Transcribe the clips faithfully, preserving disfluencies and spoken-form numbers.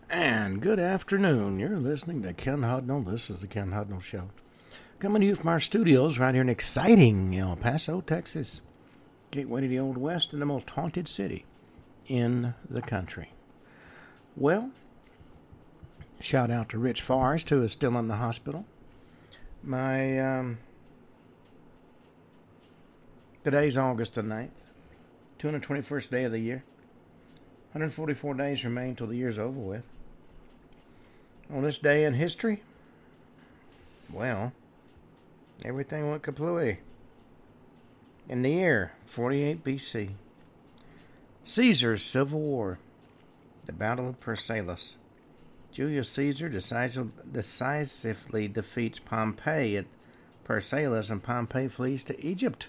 And good afternoon. You're listening to Ken Hudnall. This is the Ken Hudnall Show. Coming to you from our studios right here in exciting El Paso, Texas. Gateway to the Old West and the most haunted city in the country. Well, shout out to Rich Forrest, who is still in the hospital. My, um, today's August the ninth, two hundred twenty-first day of the year. one hundred forty-four days remain till the year's over with. On this day in history, well, everything went kaplooey. In the year forty-eight B C, Caesar's Civil War, the Battle of Pharsalus. Julius Caesar decisive, decisively defeats Pompey at Pharsalus, and Pompey flees to Egypt.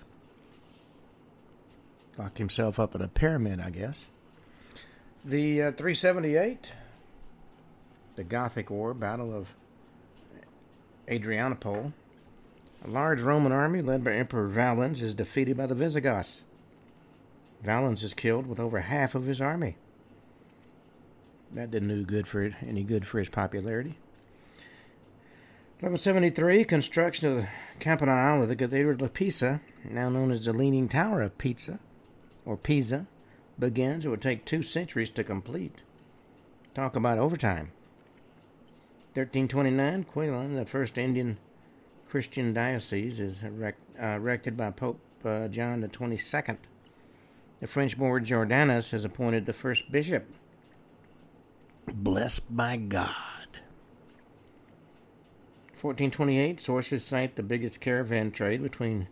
Locked himself up in a pyramid, I guess. The uh, three seventy-eight, the Gothic War, Battle of Adrianople. A large Roman army led by Emperor Valens is defeated by the Visigoths. Valens is killed with over half of his army. That didn't do good for it, any good for his popularity. eleven seventy-three, construction of the campanile of the Cathedral of Pisa, now known as the Leaning Tower of Pisa, or Pisa, begins. It would take two centuries to complete. Talk about overtime. thirteen twenty-nine, Quilon, the first Indian Christian diocese, is erect, uh, erected by Pope uh, John the twenty-second. The French board Jordanus has appointed the first bishop. Blessed by God. fourteen twenty-eight, sources cite the biggest caravan trade between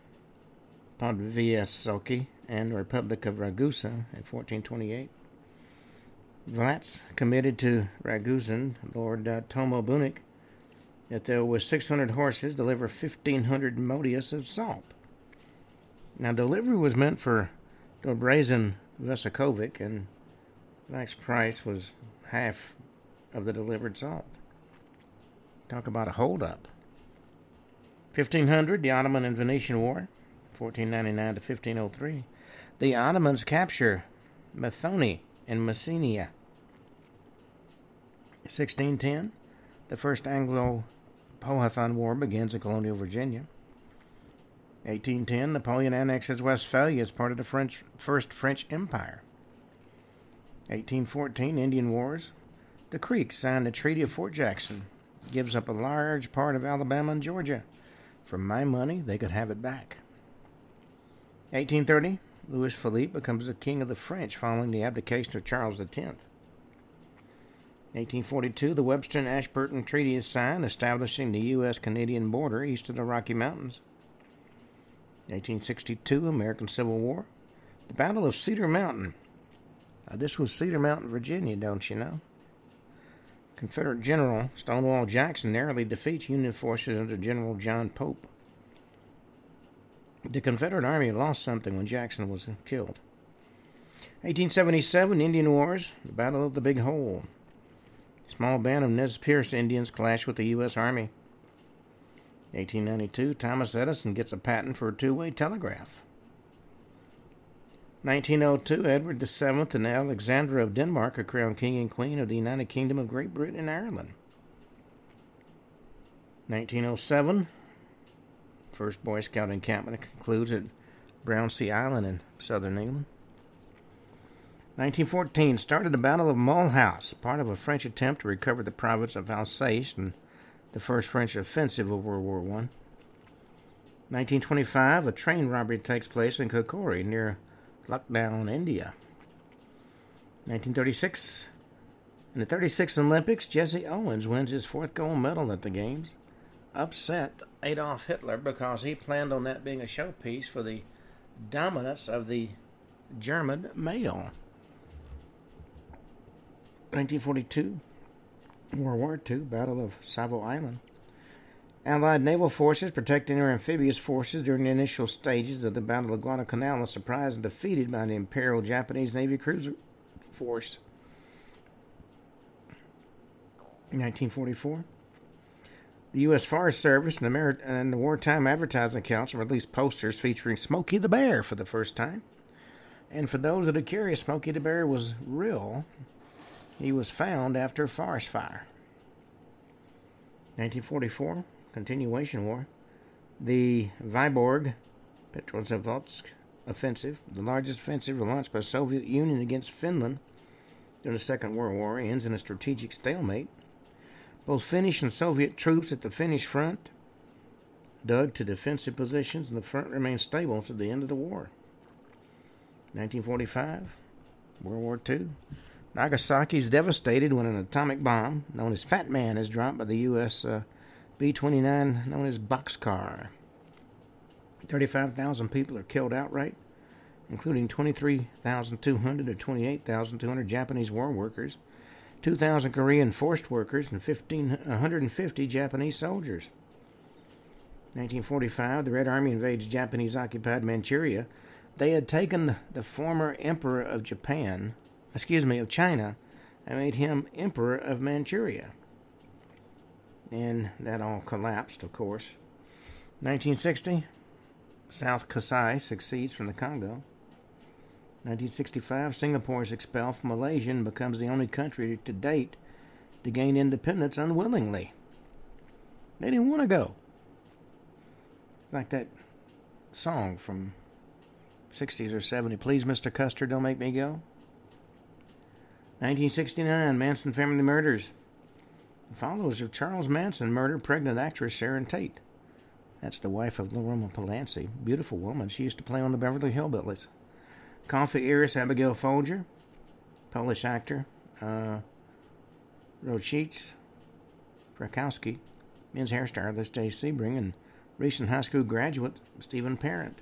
Podvisoky and the Republic of Ragusa in fourteen twenty-eight. Vlats committed to Ragusan, Lord uh, Tomo Bunic, that there was six hundred horses deliver fifteen hundred modius of salt. Now, delivery was meant for Dobrazin Vesikovic, and Vlac's price was half of the delivered salt. Talk about a holdup. fifteen hundred, the Ottoman and Venetian War, fourteen ninety-nine to fifteen oh three. The Ottomans capture Methone in Messenia. sixteen ten, the First Anglo-Powhatan War begins in colonial Virginia. eighteen ten, Napoleon annexes Westphalia as part of the French, First French Empire. eighteen fourteen, Indian Wars. The Creeks signed the Treaty of Fort Jackson. Gives up a large part of Alabama and Georgia. For my money, they could have it back. eighteen thirty, Louis Philippe becomes the king of the French following the abdication of Charles the tenth. eighteen forty-two, the Webster and Ashburton Treaty is signed, establishing the U S Canadian border east of the Rocky Mountains. eighteen sixty-two, American Civil War. The Battle of Cedar Mountain. Now, this was Cedar Mountain, Virginia, don't you know? Confederate General Stonewall Jackson narrowly defeats Union forces under General John Pope. The Confederate Army lost something when Jackson was killed. eighteen seventy-seven, Indian Wars, the Battle of the Big Hole. A small band of Nez Perce Indians clash with the U S Army. eighteen ninety-two, Thomas Edison gets a patent for a two-way telegraph. nineteen oh two, Edward the seventh and Alexandra of Denmark are crowned king and queen of the United Kingdom of Great Britain and Ireland. nineteen oh seven, first Boy Scout encampment concludes at Brownsea Island in southern England. nineteen fourteen, started the Battle of Mulhouse, part of a French attempt to recover the province of Alsace and the first French offensive of World War One. nineteen twenty-five, a train robbery takes place in Kokori near Lucknow, India. nineteen thirty-six, in the thirty-sixth Olympics, Jesse Owens wins his fourth gold medal at the Games. Upset Adolf Hitler because he planned on that being a showpiece for the dominance of the German male. nineteen forty-two, World War Two, Battle of Savo Island. Allied naval forces protecting their amphibious forces during the initial stages of the Battle of Guadalcanal are surprised and defeated by the Imperial Japanese Navy cruiser force. nineteen forty-four, the U S Forest Service and the, Mar- and the Wartime Advertising Council released posters featuring Smokey the Bear for the first time. And for those that are curious, Smokey the Bear was real. He was found after a forest fire. nineteen forty-four, continuation war. The Vyborg Petrozavodsk offensive, the largest offensive launched by the Soviet Union against Finland during the Second World War, ends in a strategic stalemate. Both Finnish and Soviet troops at the Finnish front dug to defensive positions, and the front remained stable to the end of the war. nineteen forty-five, World War Two. Nagasaki is devastated when an atomic bomb, known as Fat Man, is dropped by the U S uh, B twenty-nine, known as Boxcar. thirty-five thousand people are killed outright, including twenty-three thousand two hundred or twenty-eight thousand two hundred Japanese war workers, two thousand Korean forced workers, and one hundred fifty Japanese soldiers. nineteen forty-five, the Red Army invades Japanese-occupied Manchuria. They had taken the former emperor of Japan, excuse me, of China, and made him emperor of Manchuria. And that all collapsed, of course. nineteen sixty, South Kasai succeeds from the Congo. nineteen sixty-five, Singapore is expelled from Malaysia and becomes the only country to date to gain independence unwillingly. They didn't want to go. It's like that song from sixties or seventies, Please, Mister Custer, Don't Make Me Go. nineteen sixty-nine, Manson family murders. The followers of Charles Manson murdered pregnant actress Sharon Tate. That's the wife of Lorena Polanski. Beautiful woman. She used to play on the Beverly Hillbillies. Coffee heiress Abigail Folger. Polish actor uh, Wojciech Krakowski. Men's hairstylist Jay Sebring. And recent high school graduate Stephen Parent.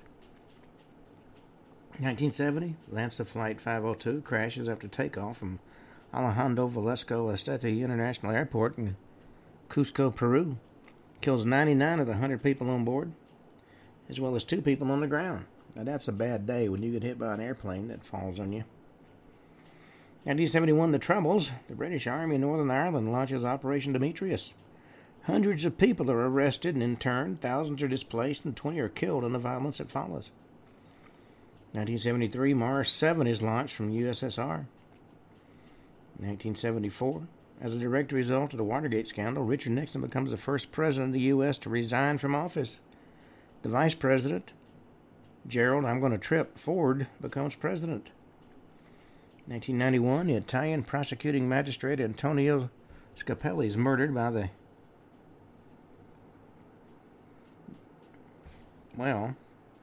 nineteen seventy, Lanza Flight five oh two crashes after takeoff from Alejandro Velasco Estete International Airport in Cusco, Peru. Kills ninety-nine of the one hundred people on board, as well as two people on the ground. Now that's a bad day when you get hit by an airplane that falls on you. nineteen seventy-one, the Troubles. The British Army in Northern Ireland launches Operation Demetrius. Hundreds of people are arrested and interned, thousands are displaced, and twenty are killed in the violence that follows. nineteen seventy-three, Mars seven is launched from U S S R. nineteen seventy-four, as a direct result of the Watergate scandal, Richard Nixon becomes the first president of the U S to resign from office. The vice president, Gerald, I'm going to trip, Ford, becomes president. nineteen ninety-one, the Italian prosecuting magistrate Antonio Scapelli is murdered by the, well,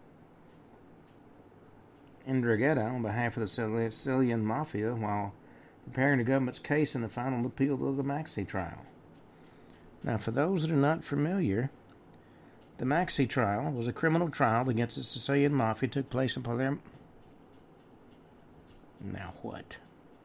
Ndrangheta on behalf of the Sicilian Mafia while preparing the government's case in the final appeal of the Maxi trial. Now, for those that are not familiar, the Maxi trial was a criminal trial against the Sicilian Mafia. Took place in Palermo. Now what?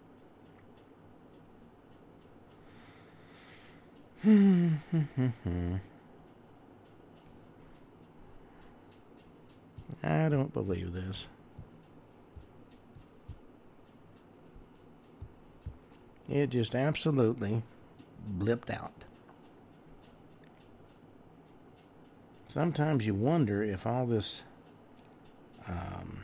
I don't believe this. It just absolutely blipped out. Sometimes you wonder if all this um,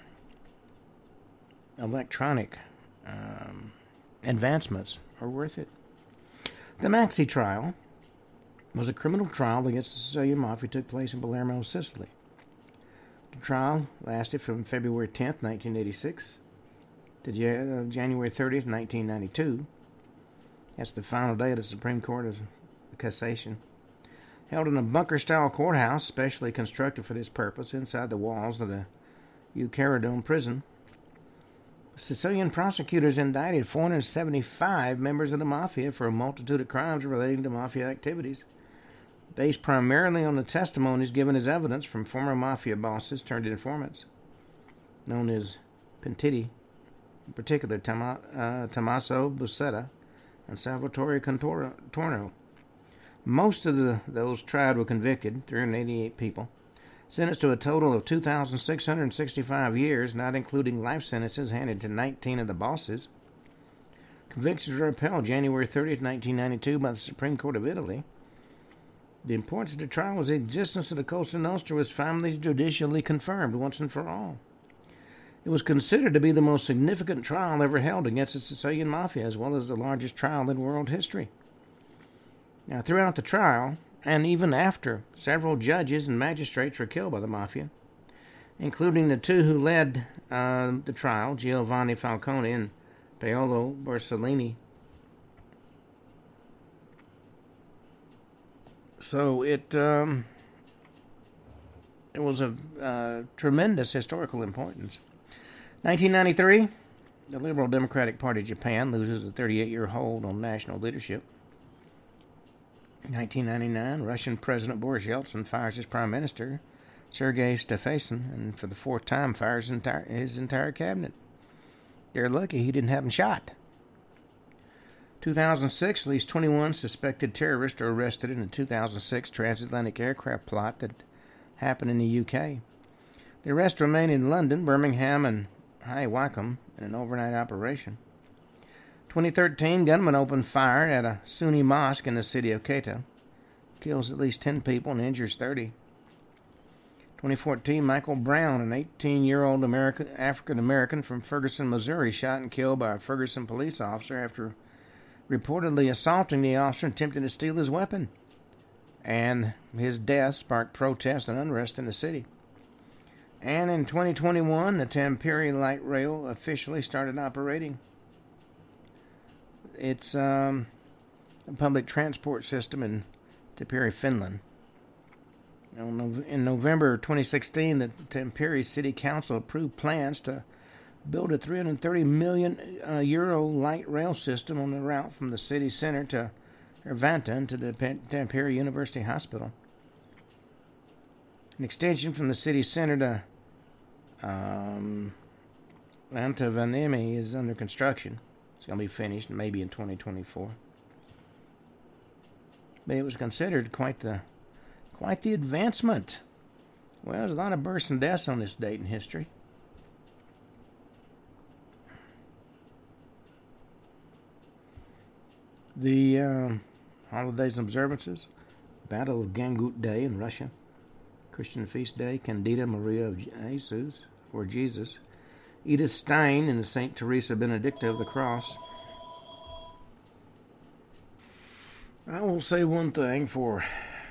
electronic um, advancements are worth it. The Maxi trial was a criminal trial against the Sicilian Mafia. Took place in Palermo, Sicily. The trial lasted from February tenth, nineteen eighty-six to January thirtieth, nineteen ninety-two. That's the final day of the Supreme Court of Cassation. Held in a bunker-style courthouse specially constructed for this purpose inside the walls of the Ucaradome prison. Sicilian prosecutors indicted four hundred seventy-five members of the Mafia for a multitude of crimes relating to Mafia activities, based primarily on the testimonies given as evidence from former Mafia bosses turned informants, known as Pentiti, in particular Tama, uh, Tommaso Buscetta and Salvatore Contorno. Most of the, those tried were convicted, three hundred eighty-eight people, sentenced to a total of two thousand six hundred sixty-five years, not including life sentences handed to nineteen of the bosses. Convictions were upheld January thirtieth, nineteen ninety-two by the Supreme Court of Italy. The importance of the trial was the existence of the Cosa Nostra was finally judicially confirmed once and for all. It was considered to be the most significant trial ever held against the Sicilian Mafia, as well as the largest trial in world history. Now, throughout the trial, and even after, several judges and magistrates were killed by the Mafia, including the two who led uh, the trial, Giovanni Falcone and Paolo Borsellino. So it um, it was of uh, tremendous historical importance. nineteen ninety-three, the Liberal Democratic Party of Japan loses a thirty-eight-year hold on national leadership. nineteen ninety-nine, Russian President Boris Yeltsin fires his prime minister, Sergei Stephenson, and for the fourth time fires his entire, his entire cabinet. They're lucky he didn't have him shot. two thousand six, at least twenty-one suspected terrorists are arrested in a two thousand six transatlantic aircraft plot that happened in the U K. The arrests remain in London, Birmingham, and High Wycombe in an overnight operation. twenty thirteen, gunmen opened fire at a Sunni mosque in the city of Quetta. Kills at least ten people and injures thirty. twenty fourteen, Michael Brown, an eighteen-year-old American, African-American from Ferguson, Missouri, shot and killed by a Ferguson police officer after reportedly assaulting the officer and attempting to steal his weapon. And his death sparked protest and unrest in the city. And in twenty twenty-one, the Tampere Light Rail officially started operating. It's um, a public transport system in Tampere, Finland. In November twenty sixteen, the Tampere City Council approved plans to build a three hundred thirty million uh, euro light rail system on the route from the city center to Hervanten to the Tampere University Hospital. An extension from the city center to um, Lantavanemi is under construction. It's going to be finished maybe in twenty twenty-four. But it was considered quite the quite the advancement. Well, there's a lot of births and deaths on this date in history. The uh, holidays and observances: Battle of Gangut Day in Russia, Christian Feast Day, Candida Maria of Jesus, or Jesus, Edith Stein and the Saint Teresa Benedicta of the Cross. I will say one thing for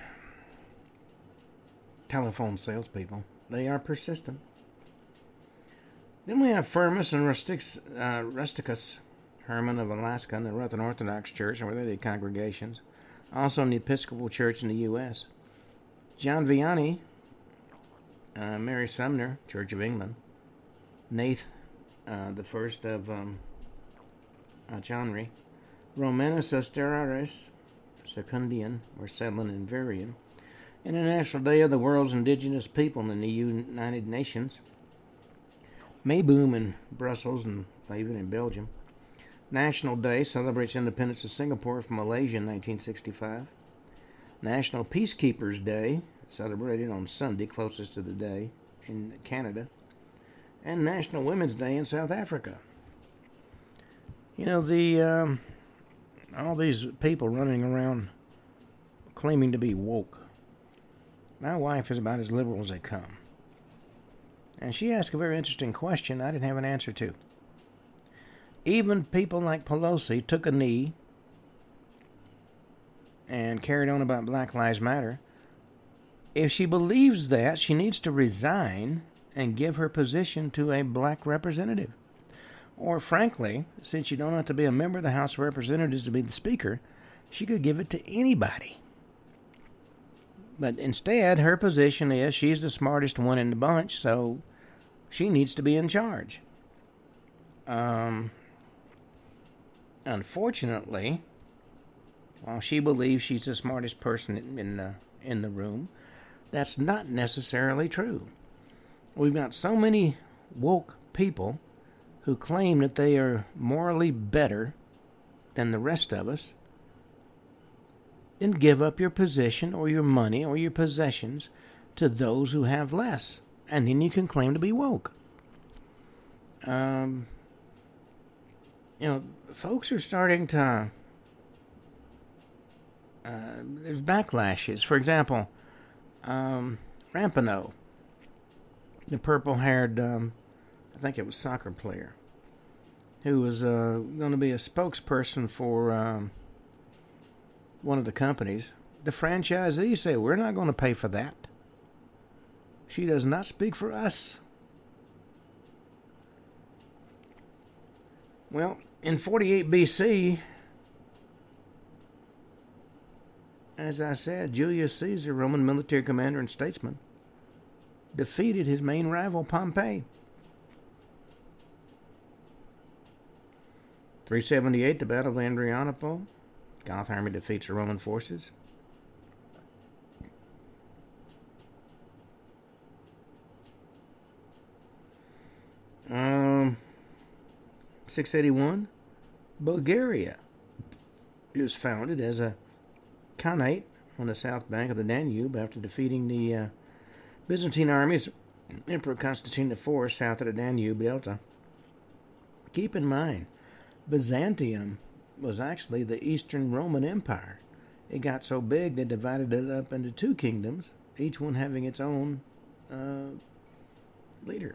telephone salespeople: they are persistent. Then we have Firmus and Rusticus, uh, Rusticus Herman of Alaska in the Russian Orthodox Church and related congregations, also in the Episcopal Church in the U S John Vianney, uh, Mary Sumner, Church of England, Nath, uh, the first of um, uh, Johnry, Romanus Asteraris, Secundian, or settling in Varian, International Day of the World's Indigenous People in the United Nations, Mayboom in Brussels and Leuven in Belgium, National Day celebrates independence of Singapore from Malaysia in nineteen sixty-five, National Peacekeepers Day, celebrated on Sunday, closest to the day, in Canada, and National Women's Day in South Africa. You know, the um, all these people running around claiming to be woke. My wife is about as liberal as they come. And she asked a very interesting question I didn't have an answer to. Even people like Pelosi took a knee and carried on about Black Lives Matter. If she believes that, she needs to resign and give her position to a black representative. Or frankly, since you don't have to be a member of the House of Representatives to be the Speaker, she could give it to anybody. But instead, her position is she's the smartest one in the bunch, so she needs to be in charge. Um, unfortunately, while she believes she's the smartest person in the, in the room, that's not necessarily true. We've got so many woke people who claim that they are morally better than the rest of us. Then give up your position or your money or your possessions to those who have less. And then you can claim to be woke. Um, you know, folks are starting to... Uh, there's backlashes. For example, um, Rampino, the purple-haired, um, I think it was soccer player, who was uh, going to be a spokesperson for um, one of the companies. The franchisee said, we're not going to pay for that. She does not speak for us. Well, in forty-eight B C, as I said, Julius Caesar, Roman military commander and statesman, defeated his main rival, Pompey. three seventy-eight, the Battle of Adrianople. Goth army defeats the Roman forces. Um, six eighty-one, Bulgaria is founded as a khanate on the south bank of the Danube after defeating the uh, Byzantine armies, Emperor Constantine the fourth, south of the Danube Delta. Keep in mind, Byzantium was actually the Eastern Roman Empire. It got so big they divided it up into two kingdoms, each one having its own uh, leader.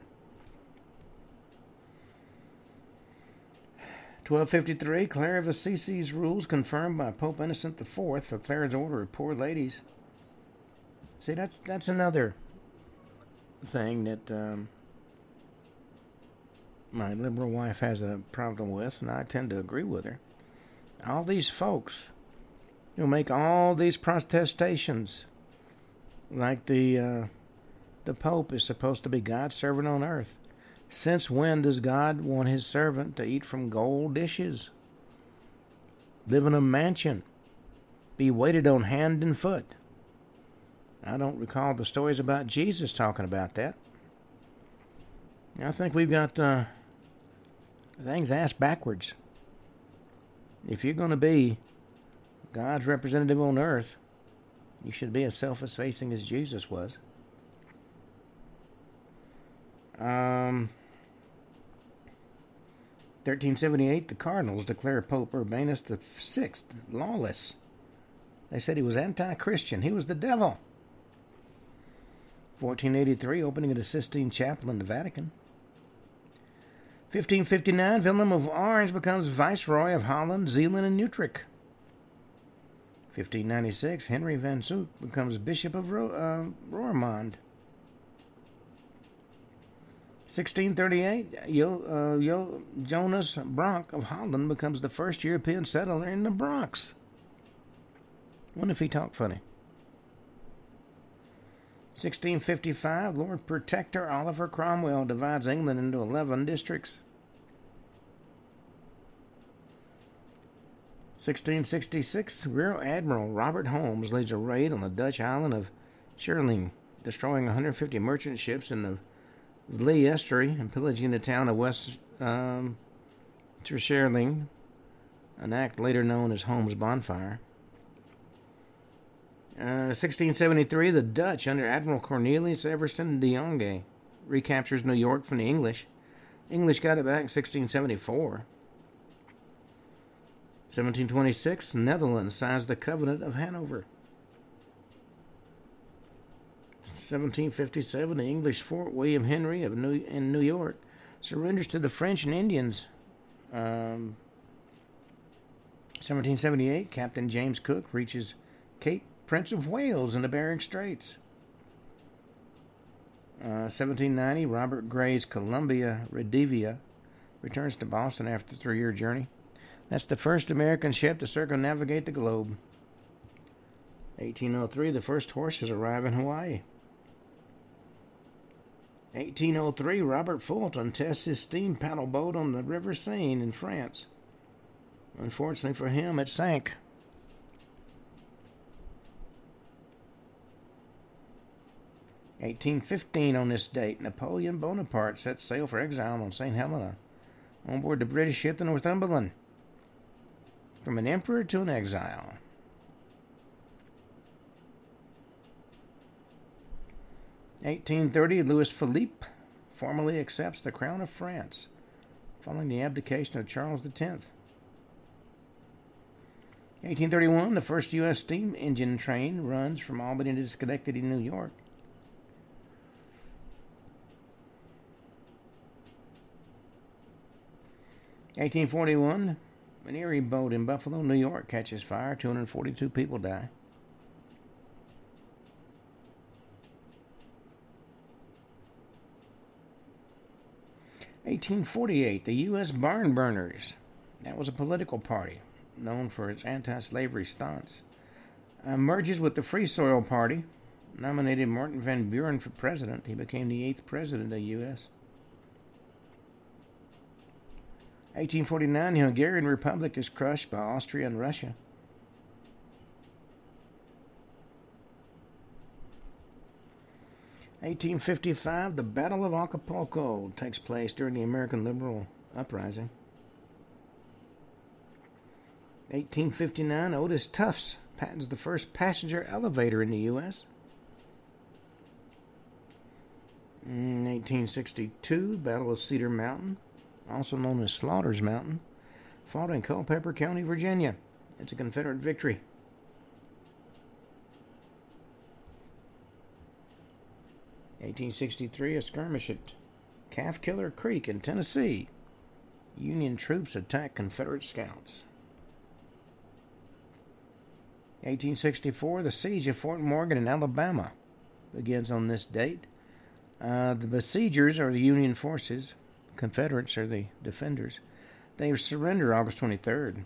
twelve fifty-three, Clare of Assisi's rules confirmed by Pope Innocent the fourth for Clare's order of poor ladies. See, that's that's another thing that um, my liberal wife has a problem with, and I tend to agree with her. All these folks who make all these protestations, like the uh, the Pope is supposed to be God's servant on earth. Since when does God want his servant to eat from gold dishes, live in a mansion, be waited on hand and foot? I don't recall the stories about Jesus talking about that. I think we've got uh, things asked backwards. If you're going to be God's representative on earth, you should be as self-effacing as Jesus was. Um, thirteen seventy-eight, the Cardinals declare Pope Urbanus the sixth lawless. They said he was anti-Christian. He was the devil. fourteen eighty-three, opening of the Sistine Chapel in the Vatican. fifteen fifty-nine, Willem of Orange becomes Viceroy of Holland, Zeeland, and Utrecht. fifteen ninety-six, Henry van Zoek becomes Bishop of Ro- uh, Roermond. sixteen thirty-eight, Yo, uh, Yo, Jonas Bronck of Holland becomes the first European settler in the Bronx. Wonder if he talked funny. sixteen fifty-five, Lord Protector Oliver Cromwell divides England into eleven districts. sixteen sixty-six, Rear Admiral Robert Holmes leads a raid on the Dutch island of Schiereiland, destroying one hundred fifty merchant ships in the Vlie Estuary and pillaging the town of West um, Terschelling, an act later known as Holmes' Bonfire. Uh, sixteen seventy-three, the Dutch, under Admiral Cornelius Everson de Jonge, recaptures New York from the English. English got it back in sixteen seventy-four. seventeen twenty-six, Netherlands signs the Covenant of Hanover. seventeen fifty-seven, the English Fort William Henry of New, in New York surrenders to the French and Indians. Um, seventeen seventy-eight, Captain James Cook reaches Cape Prince of Wales in the Bering Straits. Uh, seventeen ninety, Robert Gray's Columbia Redivia returns to Boston after a three-year journey. That's the first American ship to circumnavigate the globe. eighteen oh three, the first horses arrive in Hawaii. eighteen oh three, Robert Fulton tests his steam paddle boat on the River Seine in France. Unfortunately for him, it sank. eighteen fifteen, on this date, Napoleon Bonaparte sets sail for exile on Saint Helena, on board the British ship the Northumberland. From an emperor to an exile. eighteen thirty, Louis Philippe formally accepts the crown of France, following the abdication of Charles the tenth. eighteen thirty-one, the first U S steam engine train runs from Albany to Schenectady, New York. eighteen forty-one, an Erie boat in Buffalo, New York catches fire. two hundred forty-two people die. eighteen forty-eight, the U S Barn Burners. That was a political party known for its anti-slavery stance. Uh, merges with the Free Soil Party. Nominated Martin Van Buren for president. He became the eighth president of the U S eighteen forty-nine, the Hungarian Republic is crushed by Austria and Russia. eighteen fifty-five, the Battle of Acapulco takes place during the American Liberal Uprising. eighteen fifty-nine, Otis Tufts patents the first passenger elevator in the U S In eighteen sixty-two, Battle of Cedar Mountain, also known as Slaughter's Mountain, fought in Culpeper County, Virginia. It's a Confederate victory. eighteen sixty-three, a skirmish at Calf Killer Creek in Tennessee. Union troops attack Confederate scouts. eighteen sixty-four, the siege of Fort Morgan in Alabama begins on this date. Uh, the besiegers are the Union forces. Confederates are the defenders. They surrender August twenty-third.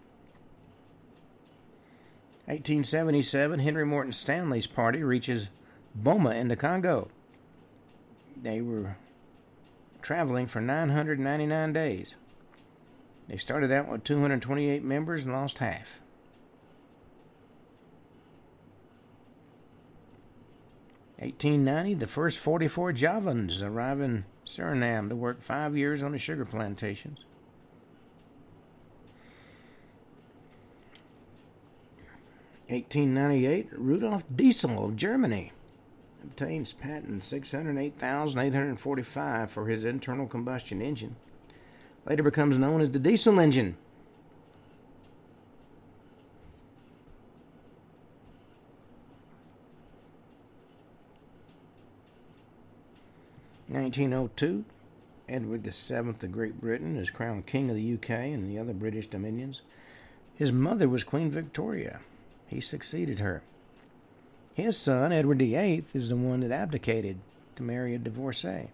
eighteen seventy-seven, Henry Morton Stanley's party reaches Boma in the Congo. They were traveling for nine hundred ninety-nine days. They started out with two hundred twenty-eight members and lost half. eighteen ninety, the first forty-four Javans arrive in Suriname to work five years on the sugar plantations. eighteen ninety-eight, Rudolf Diesel of Germany obtains patent six hundred eight thousand eight hundred forty-five for his internal combustion engine. Later becomes known as the diesel engine. nineteen oh two, Edward the Seventh of Great Britain is crowned King of the U K and the other British dominions. His mother was Queen Victoria. He succeeded her. His son, Edward the Eighth, is the one that abdicated to marry a divorcee.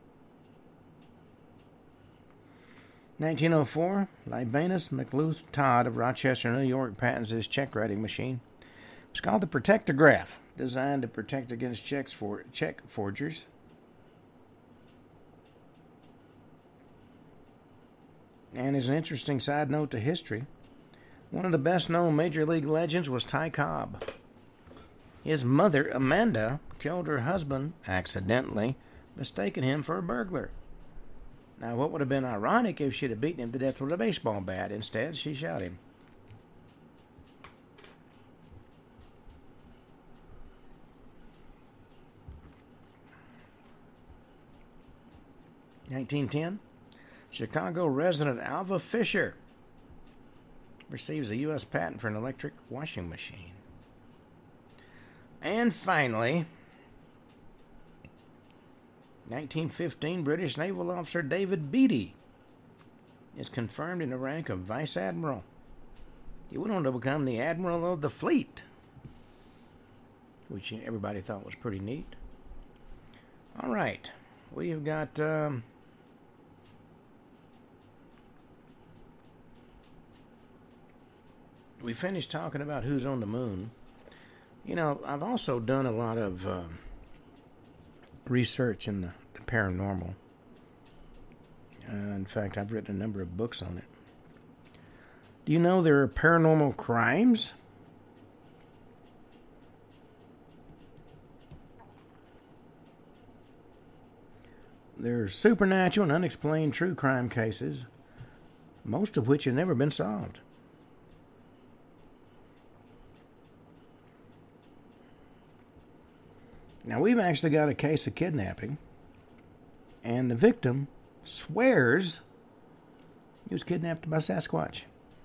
nineteen oh four, Libanus McLuth Todd of Rochester, New York, patents his check writing machine. It's called the Protectograph, designed to protect against checks for check forgers. And as an interesting side note to history, one of the best-known Major League legends was Ty Cobb. His mother, Amanda, killed her husband accidentally, mistaking him for a burglar. Now, what would have been ironic if she'd have beaten him to death with a baseball bat? Instead, she shot him. nineteen ten, Chicago resident Alva Fisher receives a U S patent for an electric washing machine. And finally, nineteen fifteen, British naval officer David Beatty is confirmed in the rank of Vice Admiral. He went on to become the Admiral of the Fleet, which everybody thought was pretty neat. All right, we have got... Um, we finished talking about who's on the moon. You know, I've also done a lot of uh, research in the, the paranormal. Uh, in fact, I've written a number of books on it. Do you know there are paranormal crimes? There are supernatural and unexplained true crime cases, most of which have never been solved. Now, we've actually got a case of kidnapping, and the victim swears he was kidnapped by Sasquatch.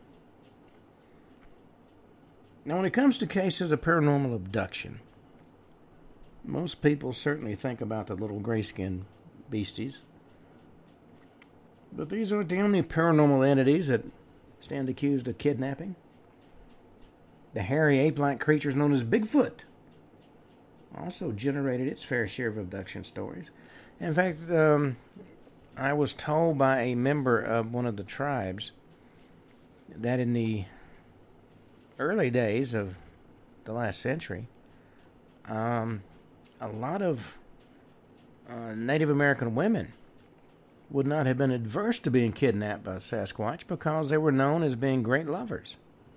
Now, when it comes to cases of paranormal abduction, most people certainly think about the little gray-skinned beasties. But these aren't the only paranormal entities that stand accused of kidnapping. The hairy ape-like creatures known as Bigfoot also generated its fair share of abduction stories. In fact, um, I was told by a member of one of the tribes that in the early days of the last century, um, a lot of uh, Native American women would not have been adverse to being kidnapped by Sasquatch because they were known as being great lovers.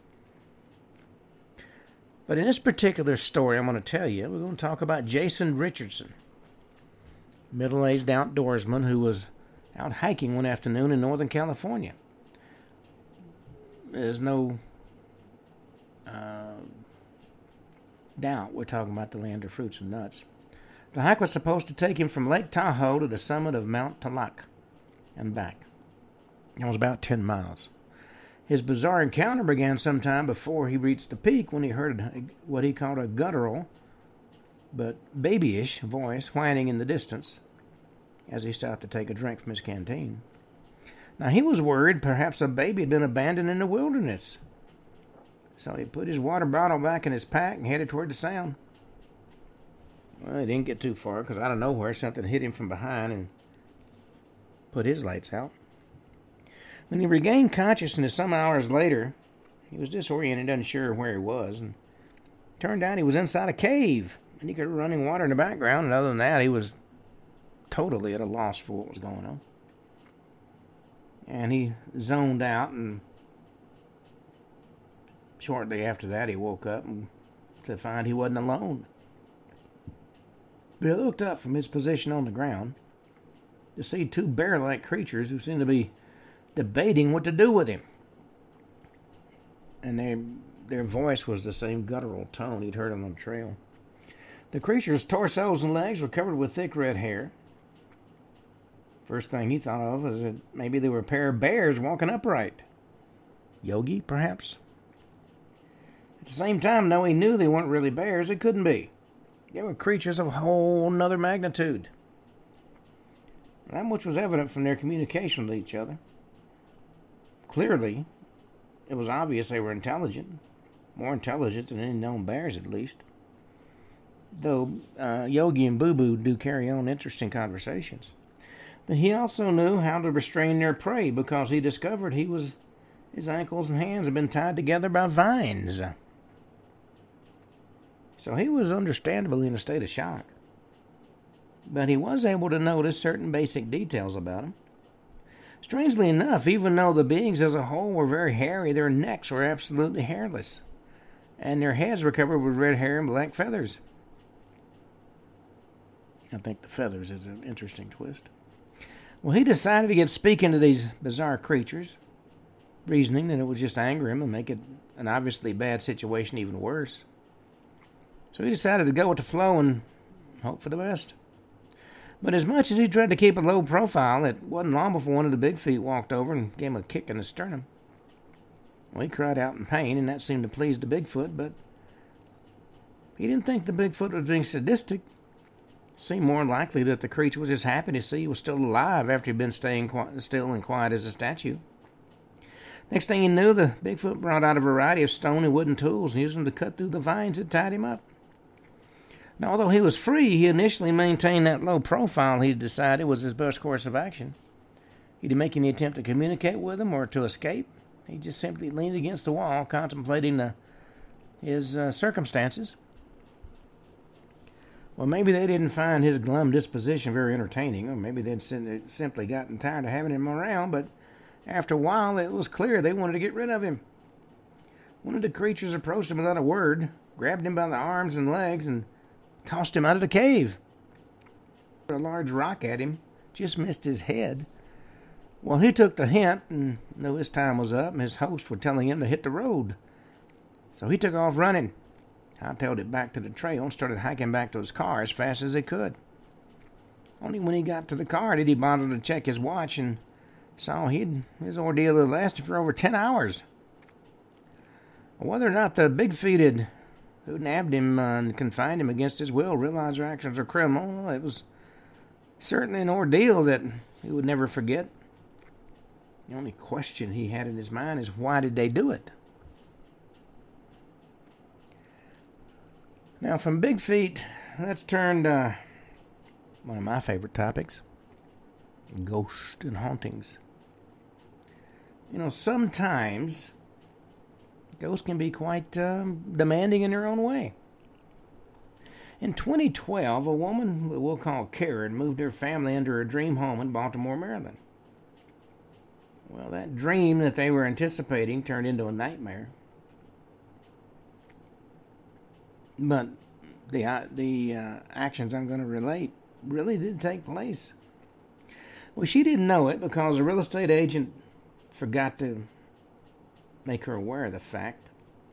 But in this particular story I'm going to tell you, we're going to talk about Jason Richardson, middle-aged outdoorsman who was out hiking one afternoon in Northern California. There's no uh, doubt we're talking about the land of fruits and nuts. The hike was supposed to take him from Lake Tahoe to the summit of Mount Talac and back. It was about ten miles. His bizarre encounter began sometime before he reached the peak when he heard what he called a guttural but babyish voice whining in the distance as he stopped to take a drink from his canteen. Now, he was worried perhaps a baby had been abandoned in the wilderness. So he put his water bottle back in his pack and headed toward the sound. Well, he didn't get too far because out of nowhere something hit him from behind and put his lights out. When he regained consciousness some hours later, he was disoriented, unsure where he was, and turned out he was inside a cave, and he could hear running water in the background, and other than that, he was totally at a loss for what was going on. And he zoned out, and shortly after that, he woke up and to find he wasn't alone. He looked up from his position on the ground to see two bear-like creatures who seemed to be debating what to do with him. And their, their voice was the same guttural tone he'd heard on the trail. The creatures' torsos and legs were covered with thick red hair. First thing he thought of was that maybe they were a pair of bears walking upright. Yogi, perhaps? At the same time, though he knew they weren't really bears, it couldn't be. They were creatures of a whole nother magnitude. That much was evident from their communication with each other. Clearly, it was obvious they were intelligent. More intelligent than any known bears, at least. Though uh, Yogi and Boo Boo do carry on interesting conversations. But he also knew how to restrain their prey because he discovered he was his ankles and hands had been tied together by vines. So he was understandably in a state of shock. But he was able to notice certain basic details about him. Strangely enough, even though the beings as a whole were very hairy, their necks were absolutely hairless, and their heads were covered with red hair and black feathers. I think the feathers is an interesting twist. Well, he decided to get speaking to these bizarre creatures, reasoning that it would just anger him and make it an obviously bad situation even worse. So he decided to go with the flow and hope for the best. But as much as he tried to keep a low profile, it wasn't long before one of the big feet walked over and gave him a kick in the sternum. Well, he cried out in pain, and that seemed to please the Bigfoot, but he didn't think the Bigfoot was being sadistic. It seemed more likely that the creature was just happy to see he was still alive after he'd been staying quiet, still and quiet as a statue. Next thing he knew, the Bigfoot brought out a variety of stone and wooden tools and used them to cut through the vines that tied him up. Now, although he was free, he initially maintained that low profile he decided was his best course of action. He didn't make any attempt to communicate with him or to escape. He just simply leaned against the wall, contemplating the, his uh, circumstances. Well, maybe they didn't find his glum disposition very entertaining, or maybe they'd simply gotten tired of having him around, but after a while it was clear they wanted to get rid of him. One of the creatures approached him without a word, grabbed him by the arms and legs, and tossed him out of the cave. A large rock at him, just missed his head. Well, he took the hint, and though his time was up, his hosts were telling him to hit the road. So he took off running. Hightailed it back to the trail and started hiking back to his car as fast as he could. Only when he got to the car did he bother to check his watch and saw he'd, his ordeal had lasted for over ten hours. Whether or not the big feet had who nabbed him uh, and confined him against his will realized their actions were criminal, it was certainly an ordeal that he would never forget. The only question he had in his mind is, why did they do it? Now, from Big Feet, let's turn to one of my favorite topics, ghosts and hauntings. You know, sometimes ghosts can be quite um, demanding in their own way. In twenty twelve, a woman we'll call Karen moved her family into her dream home in Baltimore, Maryland. Well, that dream that they were anticipating turned into a nightmare. But the uh, the uh, actions I'm going to relate really did take place. Well, she didn't know it because a real estate agent forgot to make her aware of the fact.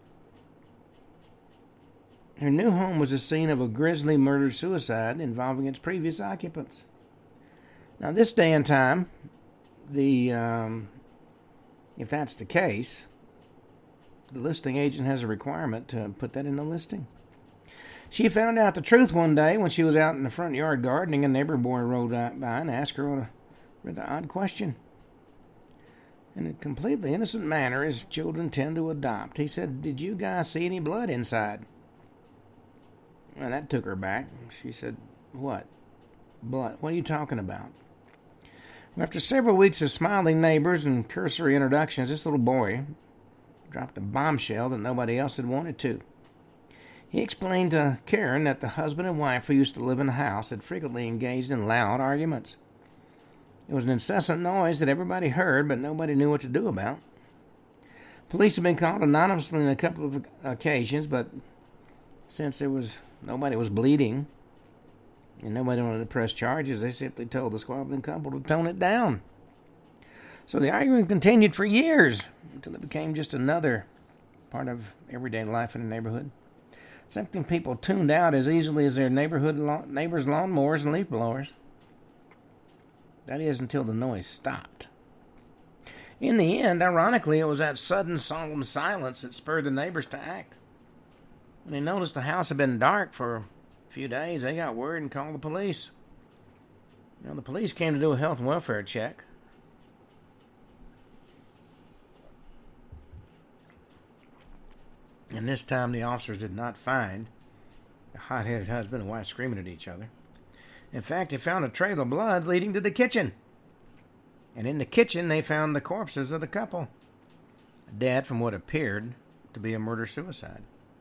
Her new home was the scene of a grisly murder-suicide involving its previous occupants. Now, this day and time, the um, if that's the case, the listing agent has a requirement to put that in the listing. She found out the truth one day when she was out in the front yard gardening. A neighbor boy rode by and asked her a rather odd question. In a completely innocent manner, as children tend to adopt, he said, "Did you guys see any blood inside?" Well, that took her back. She said, "What? Blood? What are you talking about?" After several weeks of smiling neighbors and cursory introductions, this little boy dropped a bombshell that nobody else had wanted to. He explained to Karen that the husband and wife who used to live in the house had frequently engaged in loud arguments. It was an incessant noise that everybody heard, but nobody knew what to do about. Police had been called anonymously on a couple of occasions, but since there was nobody was bleeding and nobody wanted to press charges, they simply told the squabbling couple to tone it down. So the argument continued for years until it became just another part of everyday life in the neighborhood. Something people tuned out as easily as their neighborhood la- neighbors' lawnmowers and leaf blowers. That is, until the noise stopped. In the end, ironically, it was that sudden solemn silence that spurred the neighbors to act. When they noticed the house had been dark for a few days, they got worried and called the police. You know, the police came to do a health and welfare check. And this time the officers did not find a hot-headed husband and wife screaming at each other. In fact, they found a trail of blood leading to the kitchen. And in the kitchen, they found the corpses of the couple, dead from what appeared to be a murder-suicide.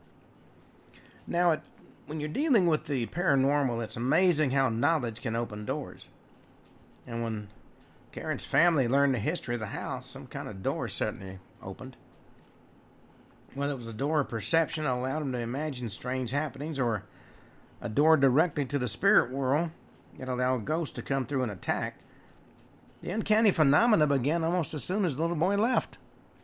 Now, it, when you're dealing with the paranormal, it's amazing how knowledge can open doors. And when Karen's family learned the history of the house, some kind of door certainly opened. Whether it was a door of perception that allowed them to imagine strange happenings, or a door directly to the spirit world that allowed ghosts to come through and attack, the uncanny phenomena began almost as soon as the little boy left.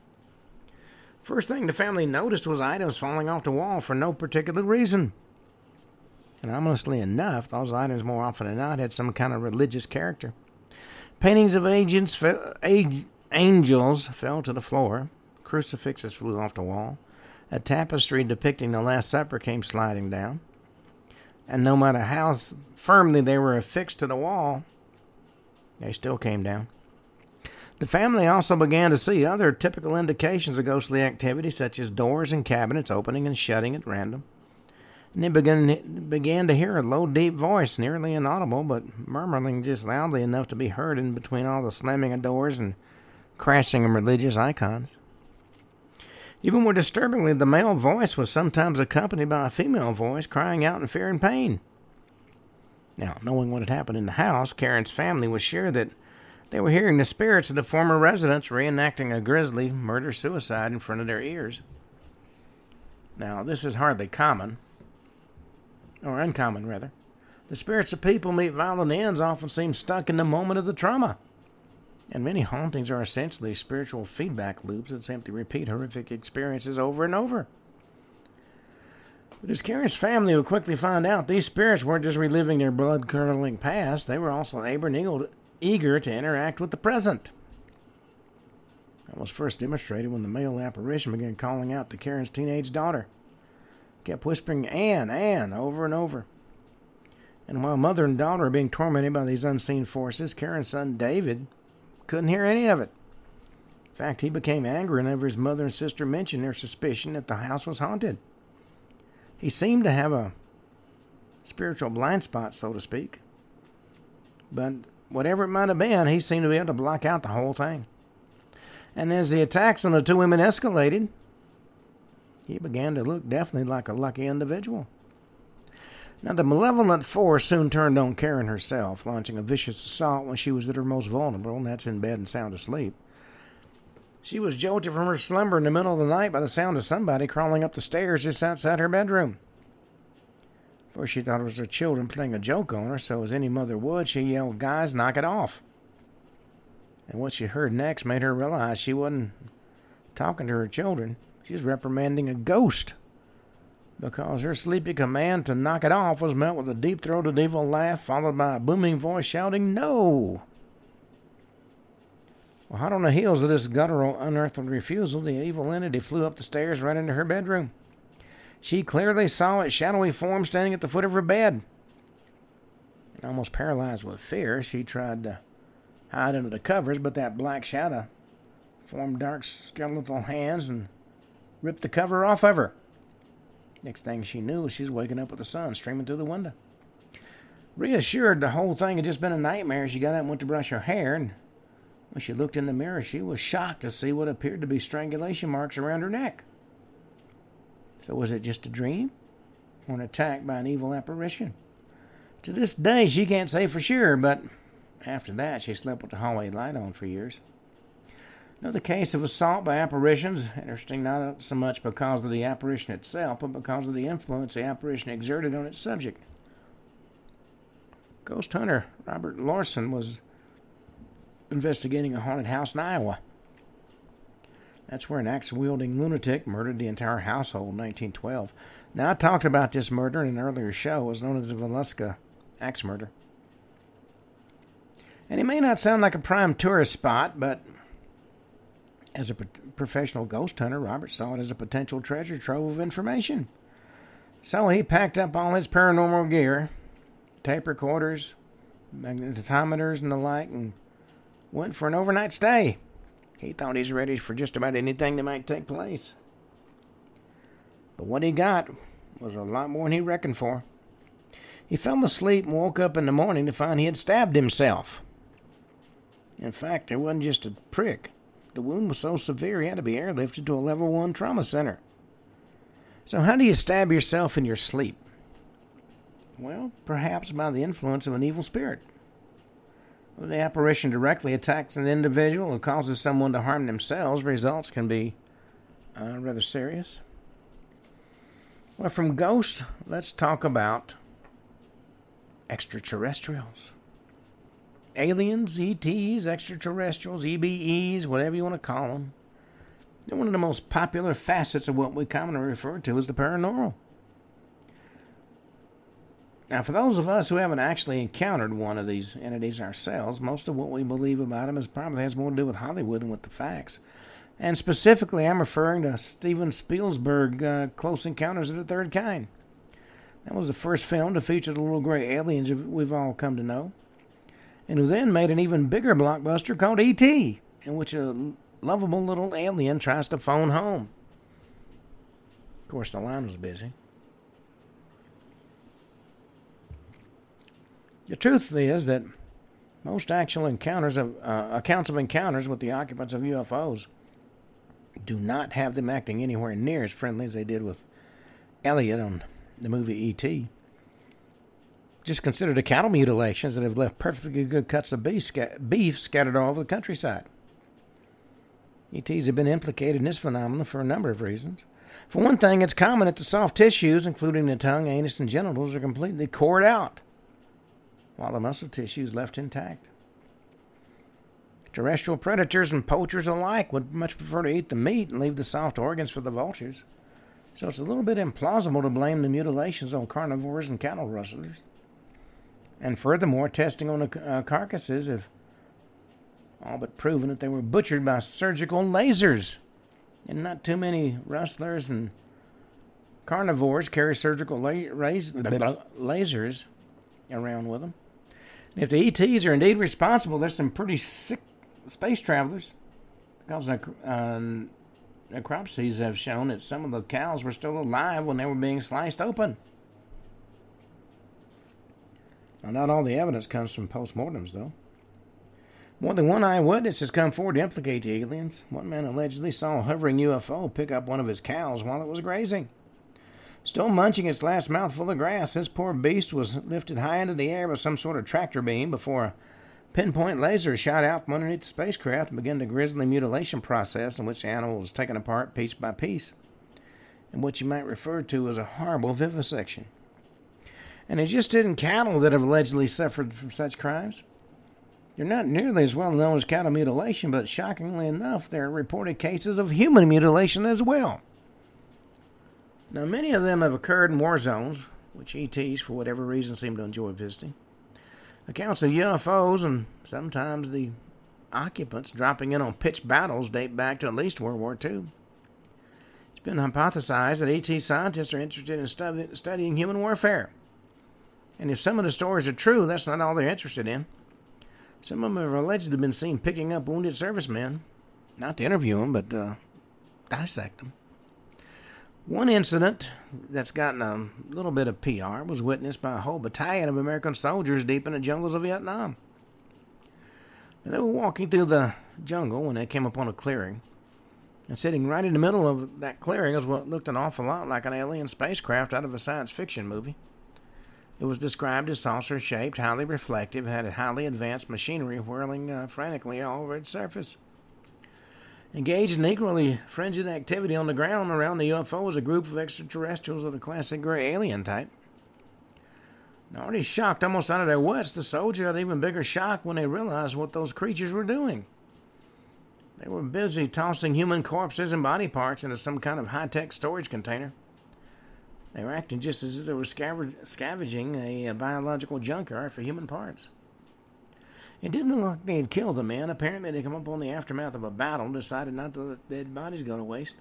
First thing the family noticed was items falling off the wall for no particular reason. And ominously enough, those items more often than not had some kind of religious character. Paintings of agents, fe- ag- angels fell to the floor. Crucifixes flew off the wall. A tapestry depicting the Last Supper came sliding down. And no matter how firmly they were affixed to the wall, they still came down. The family also began to see other typical indications of ghostly activity, such as doors and cabinets opening and shutting at random. And they began, began to hear a low, deep voice, nearly inaudible, but murmuring just loudly enough to be heard in between all the slamming of doors and crashing of religious icons. Even more disturbingly, the male voice was sometimes accompanied by a female voice crying out in fear and pain. Now, knowing what had happened in the house, Karen's family was sure that they were hearing the spirits of the former residents reenacting a grisly murder-suicide in front of their ears. Now, this is hardly common, or uncommon, rather. The spirits of people meet violent ends often seem stuck in the moment of the trauma. And many hauntings are essentially spiritual feedback loops that simply repeat horrific experiences over and over. But as Karen's family would quickly find out, these spirits weren't just reliving their blood-curdling past, they were also able and eager to interact with the present. That was first demonstrated when the male apparition began calling out to Karen's teenage daughter. He kept whispering, "Anne, Anne," over and over. And while mother and daughter were being tormented by these unseen forces, Karen's son David couldn't hear any of it. In fact, he became angry whenever his mother and sister mentioned their suspicion that the house was haunted. He seemed to have a spiritual blind spot, so to speak. But whatever it might have been, he seemed to be able to block out the whole thing. And as the attacks on the two women escalated, he began to look definitely like a lucky individual. Now, the malevolent force soon turned on Karen herself, launching a vicious assault when she was at her most vulnerable, and that's in bed and sound asleep. She was jolted from her slumber in the middle of the night by the sound of somebody crawling up the stairs just outside her bedroom. First, she thought it was her children playing a joke on her, so as any mother would, she yelled, "Guys, knock it off." And what she heard next made her realize she wasn't talking to her children. She was reprimanding a ghost, because her sleepy command to knock it off was met with a deep-throated evil laugh, followed by a booming voice shouting, "No!" Well, hot on the heels of this guttural, unearthly refusal, the evil entity flew up the stairs right into her bedroom. She clearly saw its shadowy form standing at the foot of her bed. And almost paralyzed with fear, she tried to hide under the covers, but that black shadow formed dark skeletal hands and ripped the cover off of her. Next thing she knew, she was waking up with the sun streaming through the window. Reassured the whole thing had just been a nightmare, she got up and went to brush her hair, and when she looked in the mirror, she was shocked to see what appeared to be strangulation marks around her neck. So was it just a dream, or an attack by an evil apparition? To this day, she can't say for sure, but after that, she slept with the hallway light on for years. Another case of assault by apparitions, interesting not so much because of the apparition itself, but because of the influence the apparition exerted on its subject. Ghost hunter Robert Lawson was investigating a haunted house in Iowa. That's where an axe-wielding lunatic murdered the entire household in nineteen twelve. Now, I talked about this murder in an earlier show. It was known as the Villisca axe murder. And it may not sound like a prime tourist spot, but as a professional ghost hunter, Robert saw it as a potential treasure trove of information. So he packed up all his paranormal gear, tape recorders, magnetometers, and the like, and went for an overnight stay. He thought he was ready for just about anything that might take place. But what he got was a lot more than he reckoned for. He fell asleep and woke up in the morning to find he had stabbed himself. In fact, it wasn't just a prick. The wound was so severe he had to be airlifted to a level one trauma center. So how do you stab yourself in your sleep? Well, perhaps by the influence of an evil spirit. When the apparition directly attacks an individual or causes someone to harm themselves, results can be uh, rather serious. Well, from ghosts, let's talk about extraterrestrials. Aliens, E Ts, extraterrestrials, E B Es, whatever you want to call them. They're one of the most popular facets of what we commonly refer to as the paranormal. Now, for those of us who haven't actually encountered one of these entities ourselves, most of what we believe about them is probably has more to do with Hollywood than with the facts. And specifically, I'm referring to Steven Spielberg's uh, Close Encounters of the Third Kind. That was the first film to feature the little gray aliens we've all come to know, and who then made an even bigger blockbuster called E T, in which a lovable little alien tries to phone home. Of course, the line was busy. The truth is that most actual encounters of uh, accounts of encounters with the occupants of U F Os do not have them acting anywhere near as friendly as they did with Elliot on the movie E T. Just consider the cattle mutilations that have left perfectly good cuts of beef, sca- beef scattered all over the countryside. E Ts have been implicated in this phenomenon for a number of reasons. For one thing, it's common that the soft tissues, including the tongue, anus, and genitals, are completely cored out, while the muscle tissue is left intact. Terrestrial predators and poachers alike would much prefer to eat the meat and leave the soft organs for the vultures. So it's a little bit implausible to blame the mutilations on carnivores and cattle rustlers. And furthermore, testing on the uh, carcasses have all but proven that they were butchered by surgical lasers. And not too many rustlers and carnivores carry surgical la- ras- lasers around with them. And if the E Ts are indeed responsible, there's some pretty sick space travelers because the uh, necropsies have shown that some of the cows were still alive when they were being sliced open. Now, not all the evidence comes from postmortems, though. More than one eyewitness has come forward to implicate the aliens. One man allegedly saw a hovering U F O pick up one of his cows while it was grazing. Still munching its last mouthful of grass, this poor beast was lifted high into the air with some sort of tractor beam before a pinpoint laser shot out from underneath the spacecraft and began the grisly mutilation process in which the animal was taken apart piece by piece, and what you might refer to as a horrible vivisection. And it just isn't cattle that have allegedly suffered from such crimes. They're not nearly as well known as cattle mutilation, but shockingly enough, there are reported cases of human mutilation as well. Now, many of them have occurred in war zones, which E Ts, for whatever reason, seem to enjoy visiting. Accounts of U F Os and sometimes the occupants dropping in on pitched battles date back to at least World War Two. It's been hypothesized that E T scientists are interested in stu- studying human warfare. And if some of the stories are true, that's not all they're interested in. Some of them have allegedly been seen picking up wounded servicemen, not to interview them, but uh, dissect them. One incident that's gotten a little bit of P R was witnessed by a whole battalion of American soldiers deep in the jungles of Vietnam. Now, they were walking through the jungle when they came upon a clearing. And sitting right in the middle of that clearing was what looked an awful lot like an alien spacecraft out of a science fiction movie. It was described as saucer-shaped, highly reflective, and had a highly advanced machinery whirling uh, frantically all over its surface. Engaged in equally frenzied activity on the ground around the U F O was a group of extraterrestrials of the classic gray alien type. Now, already shocked almost out of their wits, the soldier had even bigger shock when they realized what those creatures were doing. They were busy tossing human corpses and body parts into some kind of high-tech storage container. They were acting just as if they were scavenging a, a biological junkyard for human parts. It didn't look like they had killed the men. Apparently, they come up on the aftermath of a battle and decided not to let dead bodies go to waste.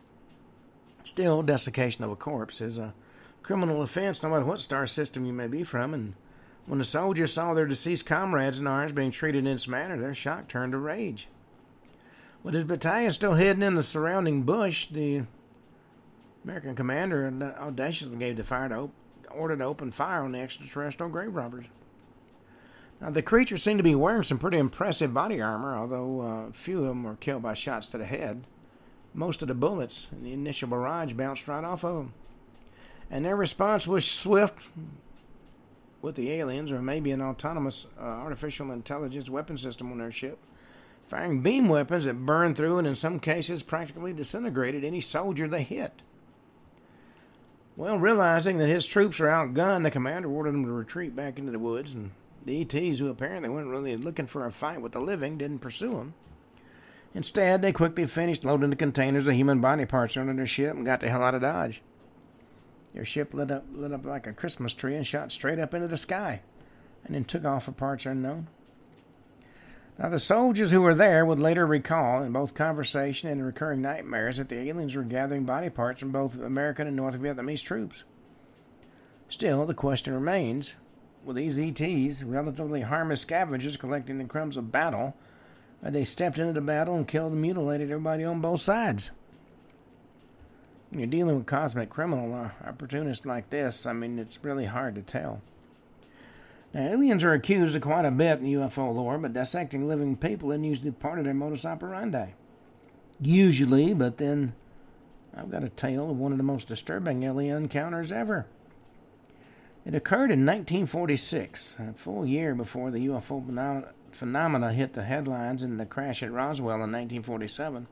Still, desiccation of a corpse is a criminal offense no matter what star system you may be from, and when the soldiers saw their deceased comrades in arms being treated in this manner, their shock turned to rage. With his battalion still hidden in the surrounding bush, the American commander audaciously gave the fire to op- order to open fire on the extraterrestrial grave robbers. Now, the creatures seemed to be wearing some pretty impressive body armor, although uh, few of them were killed by shots to the head. Most of the bullets in the initial barrage bounced right off of them. And their response was swift with the aliens, or maybe an autonomous uh, artificial intelligence weapon system on their ship, firing beam weapons that burned through and in some cases practically disintegrated any soldier they hit. Well, realizing that his troops were outgunned, the commander ordered them to retreat back into the woods, and the E Ts, who apparently weren't really looking for a fight with the living, didn't pursue them. Instead, they quickly finished loading the containers of human body parts under their ship and got the hell out of Dodge. Their ship lit up, lit up like a Christmas tree and shot straight up into the sky, and then took off for parts unknown. Now, the soldiers who were there would later recall, in both conversation and recurring nightmares, that the aliens were gathering body parts from both American and North Vietnamese troops. Still, the question remains, were these E Ts relatively harmless scavengers collecting the crumbs of battle, or they stepped into the battle and killed and mutilated everybody on both sides? When you're dealing with cosmic criminal or opportunists like this, I mean, it's really hard to tell. Now, aliens are accused of quite a bit in U F O lore, but dissecting living people isn't usually part of their modus operandi. Usually, but then I've got a tale of one of the most disturbing alien encounters ever. It occurred in nineteen forty-six, a full year before the U F O phenom- phenomena hit the headlines in the crash at Roswell in nineteen forty-seven.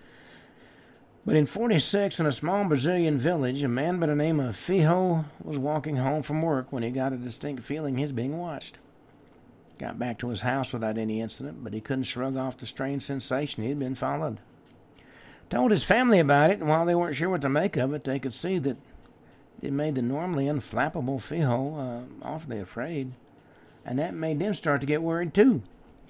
But in forty-six, in a small Brazilian village, a man by the name of Fijo was walking home from work when he got a distinct feeling he was being watched. Got back to his house without any incident, but he couldn't shrug off the strange sensation he had been followed. Told his family about it, and while they weren't sure what to make of it, they could see that it made the normally unflappable Fijo uh, awfully afraid, and that made them start to get worried too.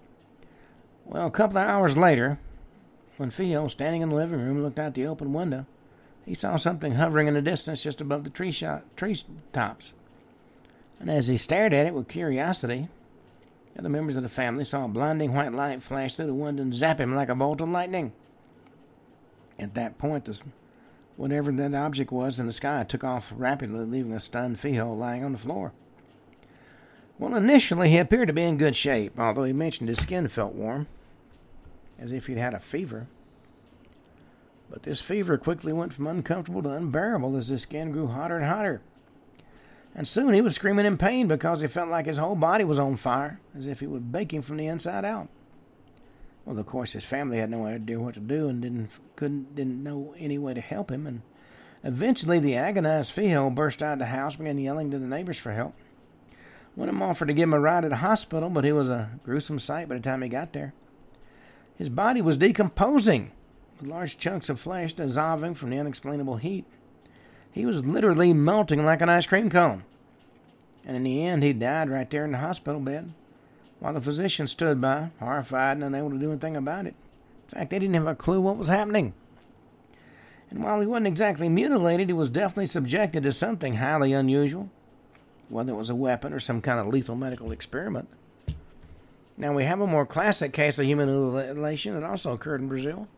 Well, a couple of hours later, when Fijo, standing in the living room, looked out the open window, he saw something hovering in the distance just above the tree, shot, tree tops. And as he stared at it with curiosity, Other members of the family saw a blinding white light flash through the window and zap him like a bolt of lightning. At that point, this, whatever that object was in the sky took off rapidly, leaving a stunned Feeho lying on the floor. Well, initially he appeared to be in good shape, although he mentioned his skin felt warm, as if he'd had a fever. But this fever quickly went from uncomfortable to unbearable as his skin grew hotter and hotter. And soon he was screaming in pain because he felt like his whole body was on fire, as if he was baking from the inside out. Well, of course, his family had no idea what to do and didn't couldn't didn't know any way to help him. And eventually, the agonized Feeho burst out of the house, began yelling to the neighbors for help. One of them offered to give him a ride to the hospital, but it was a gruesome sight by the time he got there. His body was decomposing, with large chunks of flesh dissolving from the unexplainable heat. He was literally melting like an ice cream cone. And in the end, he died right there in the hospital bed, while the physicians stood by, horrified and unable to do anything about it. In fact, they didn't have a clue what was happening. And while he wasn't exactly mutilated, he was definitely subjected to something highly unusual, whether it was a weapon or some kind of lethal medical experiment. Now, we have a more classic case of human mutilation that also occurred in Brazil.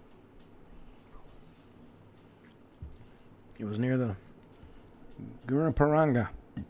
It was near the Guarapiranga. The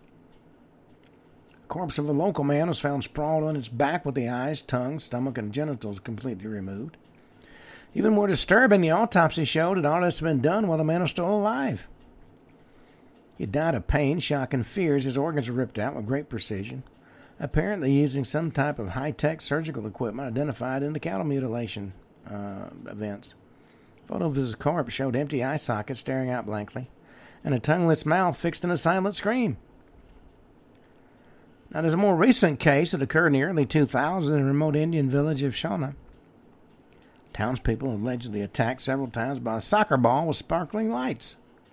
corpse of a local man was found sprawled on its back with the eyes, tongue, stomach, and genitals completely removed. Even more disturbing, the autopsy showed that all this had been done while the man was still alive. He died of pain, shock, and fear as his organs were ripped out with great precision, apparently using some type of high-tech surgical equipment identified in the cattle mutilation uh, events. A photo of his corpse showed empty eye sockets staring out blankly, and a tongueless mouth fixed in a silent scream. Now, there's a more recent case that occurred in the early two thousands in the remote Indian village of Shauna. Townspeople allegedly attacked several times by a soccer ball with sparkling lights.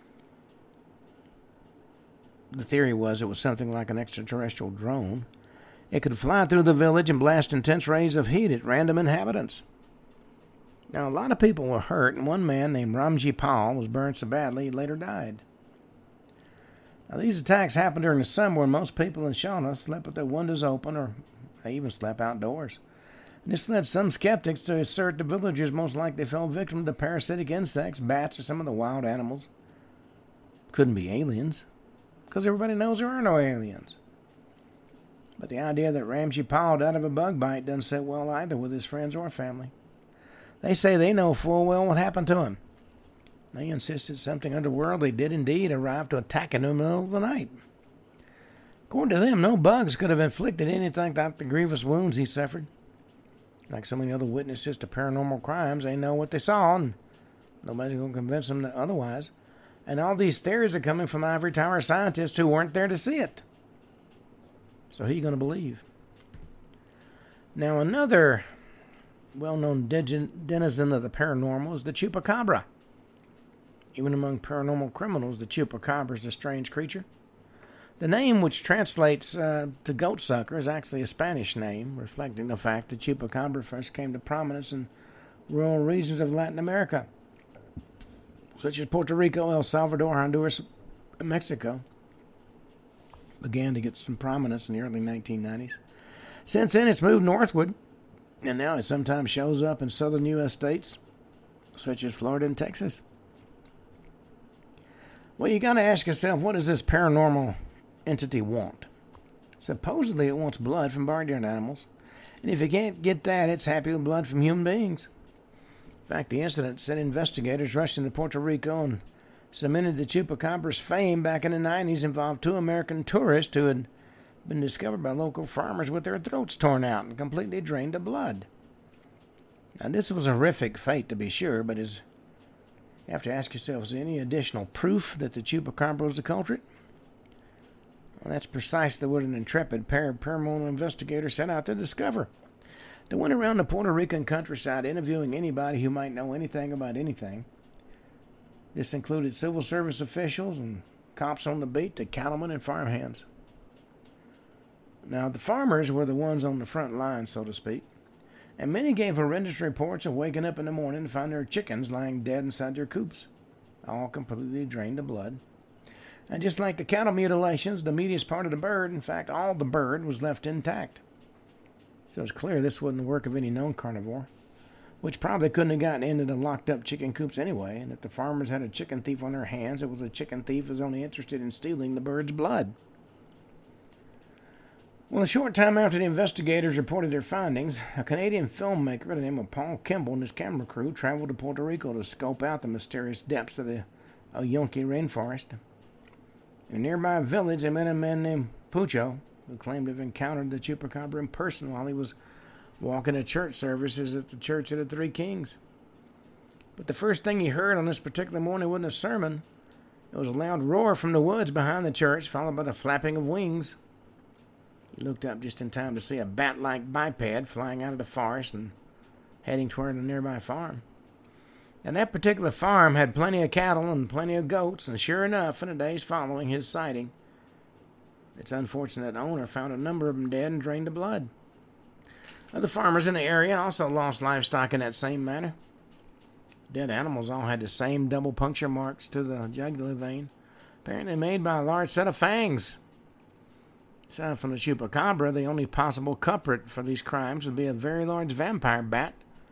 The theory was it was something like an extraterrestrial drone. It could fly through the village and blast intense rays of heat at random inhabitants. Now, a lot of people were hurt, and one man named Ramji Pal was burned so badly he later died. Now, these attacks happened during the summer when most people in Shauna slept with their windows open, or they even slept outdoors. And this led some skeptics to assert the villagers most likely fell victim to parasitic insects, bats, or some of the wild animals. Couldn't be aliens, because everybody knows there are no aliens. But the idea that Ramji Pal died of a bug bite doesn't sit well either with his friends or family. They say they know full well what happened to him. They insisted something otherworldly did indeed arrive to attack him in the middle of the night. According to them, no bugs could have inflicted anything like the grievous wounds he suffered. Like so many other witnesses to paranormal crimes, they know what they saw, and nobody's going to convince them otherwise. And all these theories are coming from ivory tower scientists who weren't there to see it. So who are you going to believe? Now, another well-known denizen of the paranormal is the chupacabra. Even among paranormal criminals, the chupacabra is a strange creature. The name, which translates uh, to goat sucker, is actually a Spanish name, reflecting the fact that chupacabra first came to prominence in rural regions of Latin America, such as Puerto Rico, El Salvador, Honduras, and Mexico. Began to get some prominence in the early nineteen nineties. Since then, it's moved northward, and now it sometimes shows up in southern U S states, such as Florida and Texas. Well, you got to ask yourself, what does this paranormal entity want? Supposedly, it wants blood from barnyard animals, and if it can't get that, it's happy with blood from human beings. In fact, the incident sent investigators rushing to Puerto Rico and cemented the chupacabra's fame back in the nineties. Involved two American tourists who had been discovered by local farmers with their throats torn out and completely drained of blood. Now, this was a horrific fate, to be sure, but is you have to ask yourself, is there any additional proof that the chupacabra was the culprit? Well, that's precisely what an intrepid pair of paranormal investigators set out to discover. They went around the Puerto Rican countryside interviewing anybody who might know anything about anything. This included civil service officials and cops on the beat to cattlemen and farmhands. Now, the farmers were the ones on the front line, so to speak, and many gave horrendous reports of waking up in the morning to find their chickens lying dead inside their coops, all completely drained of blood. And just like the cattle mutilations, the meatiest part of the bird, in fact all the bird, was left intact. So it's clear this wasn't the work of any known carnivore, which probably couldn't have gotten into the locked-up chicken coops anyway, and if the farmers had a chicken thief on their hands, it was a chicken thief who was only interested in stealing the bird's blood. Well, a short time after the investigators reported their findings, a Canadian filmmaker by the name of Paul Kimball and his camera crew traveled to Puerto Rico to scope out the mysterious depths of the Yunque rainforest. In a nearby village, they met a man named Pucho, who claimed to have encountered the chupacabra in person while he was walking to church services at the Church of the Three Kings. But the first thing he heard on this particular morning wasn't a sermon. It was a loud roar from the woods behind the church, followed by the flapping of wings. He looked up just in time to see a bat-like biped flying out of the forest and heading toward a nearby farm. And that particular farm had plenty of cattle and plenty of goats, and sure enough, in the days following his sighting, its unfortunate owner found a number of them dead and drained of blood. Other farmers in the area also lost livestock in that same manner. Dead animals all had the same double puncture marks to the jugular vein, apparently made by a large set of fangs. Aside from the chupacabra, the only possible culprit for these crimes would be a very large vampire bat.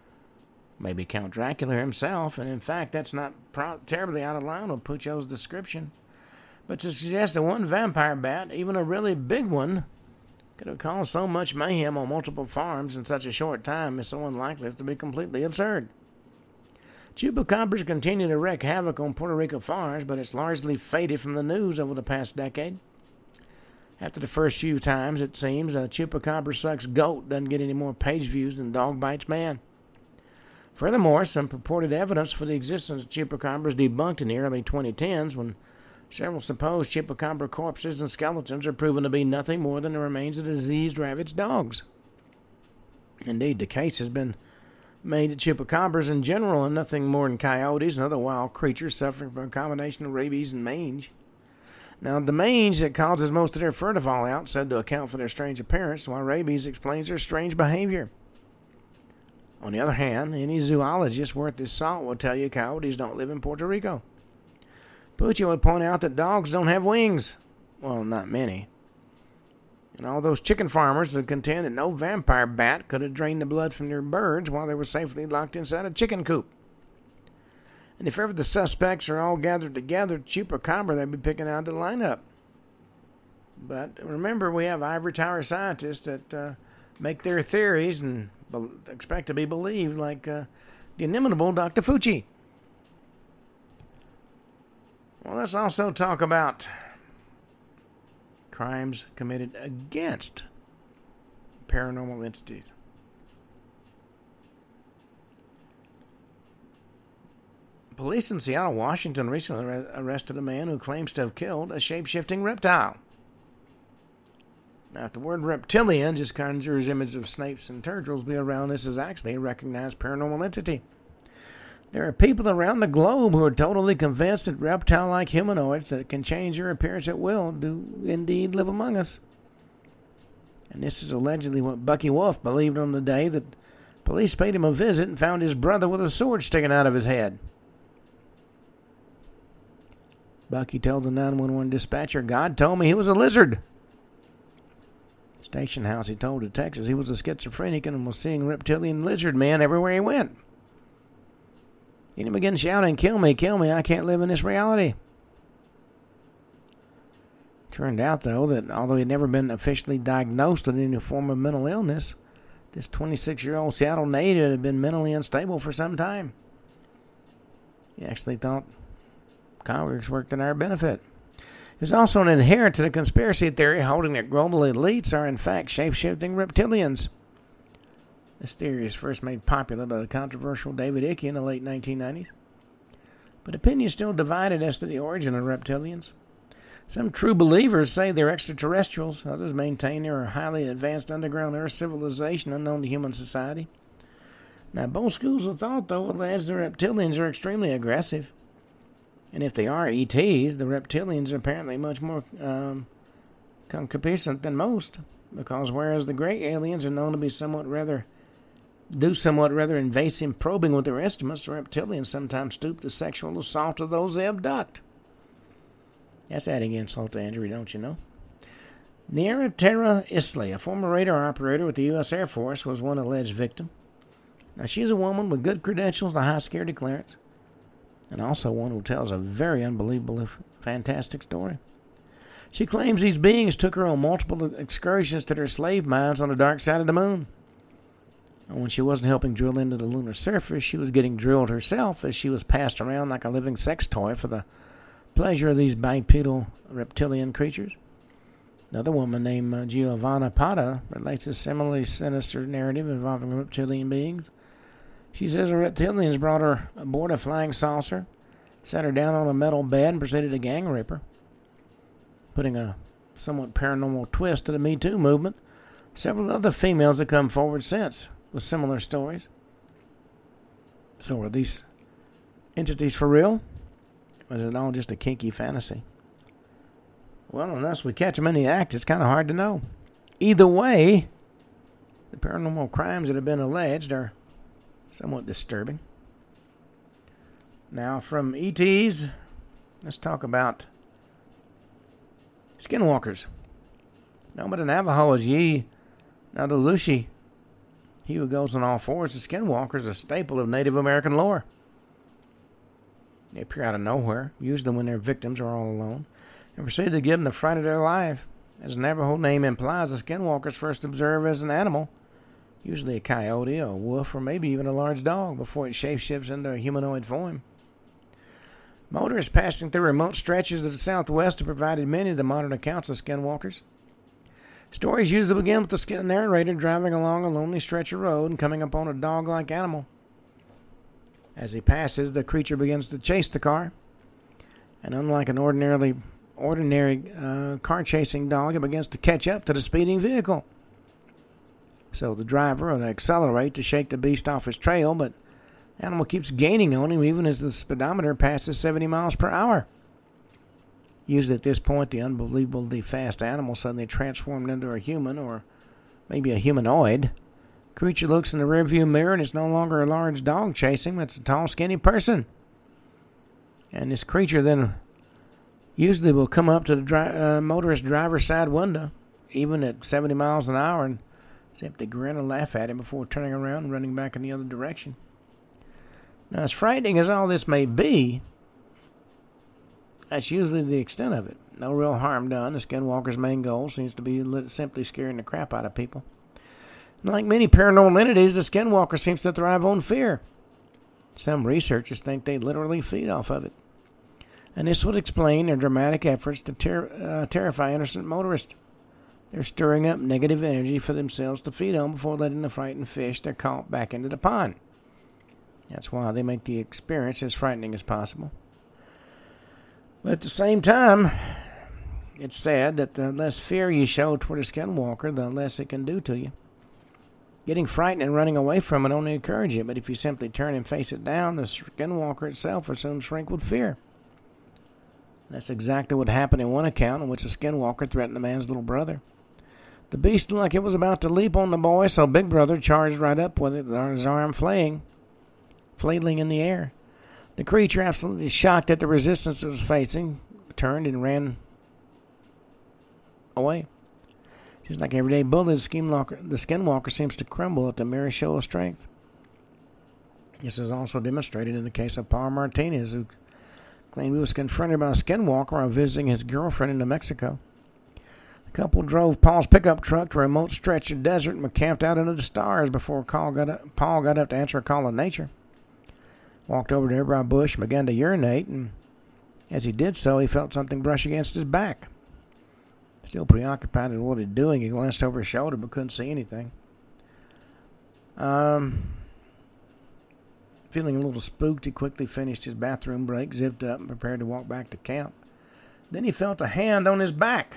Maybe Count Dracula himself, and in fact that's not pro- terribly out of line with Pucho's description. But to suggest that one vampire bat, even a really big one, could have caused so much mayhem on multiple farms in such a short time is so unlikely as to be completely absurd. Chupacabras continue to wreak havoc on Puerto Rico farms, but it's largely faded from the news over the past decade. After the first few times, it seems, a chupacabra sucks goat doesn't get any more page views than dog bites man. Furthermore, some purported evidence for the existence of chupacabras debunked in the early twenty tens when several supposed chupacabra corpses and skeletons are proven to be nothing more than the remains of diseased, ravaged dogs. Indeed, the case has been made that chupacabras in general are nothing more than coyotes and other wild creatures suffering from a combination of rabies and mange. Now, the mange that causes most of their fur to fall out said to account for their strange appearance, while rabies explains their strange behavior. On the other hand, any zoologist worth his salt will tell you coyotes don't live in Puerto Rico. Pucho would point out that dogs don't have wings. Well, not many. And all those chicken farmers would contend that no vampire bat could have drained the blood from their birds while they were safely locked inside a chicken coop. And if ever the suspects are all gathered together, chupacabra they'd be picking out the lineup. But remember, we have ivory tower scientists that uh, make their theories and be- expect to be believed, like uh, the inimitable Doctor Fucci. Well, let's also talk about crimes committed against paranormal entities. Police in Seattle, Washington recently arrested a man who claims to have killed a shape-shifting reptile. Now, if the word reptilian just conjures images of snakes and turtles be around, this is actually a recognized paranormal entity. There are people around the globe who are totally convinced that reptile-like humanoids that can change their appearance at will do indeed live among us. And this is allegedly what Bucky Wolf believed on the day that police paid him a visit and found his brother with a sword sticking out of his head. Bucky told the nine one one dispatcher, "God told me he was a lizard." Station house, he told detectives he was a schizophrenic and was seeing reptilian lizard men everywhere he went. He began shouting, "Kill me, kill me, I can't live in this reality." Turned out, though, that although he'd never been officially diagnosed with any form of mental illness, this twenty-six-year-old Seattle native had been mentally unstable for some time. He actually thought Congress worked in our benefit. There's also an adherent to the conspiracy theory holding that global elites are in fact shape-shifting reptilians. This theory was first made popular by the controversial David Icke in the late nineteen nineties. But opinions still divided as to the origin of reptilians. Some true believers say they're extraterrestrials. Others maintain they're a highly advanced underground Earth civilization unknown to human society. Now, both schools of thought, though, allege the reptilians are extremely aggressive. And if they are E Ts, the reptilians are apparently much more um, concupiscent than most, because whereas the gray aliens are known to be somewhat rather do somewhat rather invasive probing with their instruments, the reptilians sometimes stoop to sexual assault of those they abduct. That's adding insult to injury, don't you know? Neera Tara Isley, a former radar operator with the U S Air Force, was one alleged victim. Now, she's a woman with good credentials and a high security clearance, and also one who tells a very unbelievable, fantastic story. She claims these beings took her on multiple excursions to their slave mines on the dark side of the moon. And when she wasn't helping drill into the lunar surface, she was getting drilled herself as she was passed around like a living sex toy for the pleasure of these bipedal reptilian creatures. Another woman named uh, Giovanna Pata relates a similarly sinister narrative involving reptilian beings. She says the reptilians brought her aboard a flying saucer, set her down on a metal bed, and proceeded to gang rape her, putting a somewhat paranormal twist to the Me Too movement. Several other females have come forward since with similar stories. So are these entities for real? Or is it all just a kinky fantasy? Well, unless we catch them in the act, it's kind of hard to know. Either way, the paranormal crimes that have been alleged are somewhat disturbing. Now, from E Ts, let's talk about skinwalkers. Now, but the Navajo is Ye Nadalushi. He who goes on all fours. The skinwalker is a staple of Native American lore. They appear out of nowhere, usually when their victims are all alone, and proceed to give them the fright of their life. As the Navajo name implies, the skinwalker is first observed as an animal, usually a coyote, a wolf, or maybe even a large dog, before it shapeshifts into a humanoid form. Motorists passing through remote stretches of the Southwest have provided many of the modern accounts of skinwalkers. Stories usually begin with the skin narrator driving along a lonely stretch of road and coming upon a dog-like animal. As he passes, the creature begins to chase the car, and unlike an ordinarily ordinary uh, car-chasing dog, it begins to catch up to the speeding vehicle. So the driver will accelerate to shake the beast off his trail, but the animal keeps gaining on him even as the speedometer passes seventy miles per hour. Usually at this point, the unbelievably fast animal suddenly transformed into a human, or maybe a humanoid. The creature looks in the rearview mirror, and it's no longer a large dog chasing him. It's a tall, skinny person. And this creature then usually will come up to the dri- uh, motorist driver's side window, even at seventy miles an hour, and simply grin and laugh at him before turning around and running back in the other direction. Now, as frightening as all this may be, that's usually the extent of it. No real harm done. The skinwalker's main goal seems to be simply scaring the crap out of people. And like many paranormal entities, the skinwalker seems to thrive on fear. Some researchers think they literally feed off of it. And this would explain their dramatic efforts to ter- uh, terrify innocent motorists. They're stirring up negative energy for themselves to feed on before letting the frightened fish they're caught back into the pond. That's why they make the experience as frightening as possible. But at the same time, it's sad that the less fear you show toward a skinwalker, the less it can do to you. Getting frightened and running away from it only encourages it, but if you simply turn and face it down, the skinwalker itself will soon shrink with fear. That's exactly what happened in one account in which a skinwalker threatened a man's little brother. The beast looked like it was about to leap on the boy, so Big Brother charged right up with it, his arm flaying, flailing in the air. The creature, absolutely shocked at the resistance it was facing, turned and ran away. Just like everyday bully, the skinwalker, the skinwalker seems to crumble at the merest show of strength. This is also demonstrated in the case of Paul Martinez, who claimed he was confronted by a skinwalker while visiting his girlfriend in New Mexico. The couple drove Paul's pickup truck to a remote stretch of desert and camped out under the stars before Paul got up, Paul got up to answer a call of nature. Walked over to a nearby bush and began to urinate, and as he did so, he felt something brush against his back. Still preoccupied with what he was doing, he glanced over his shoulder but couldn't see anything. Um, feeling a little spooked, he quickly finished his bathroom break, zipped up, and prepared to walk back to camp. Then he felt a hand on his back.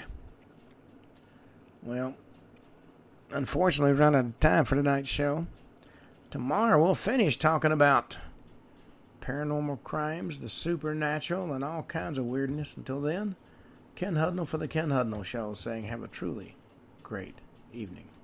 Well, unfortunately, we've run out of time for tonight's show. Tomorrow we'll finish talking about paranormal crimes, the supernatural, and all kinds of weirdness. Until then, Ken Hudnall for the Ken Hudnall Show saying have a truly great evening.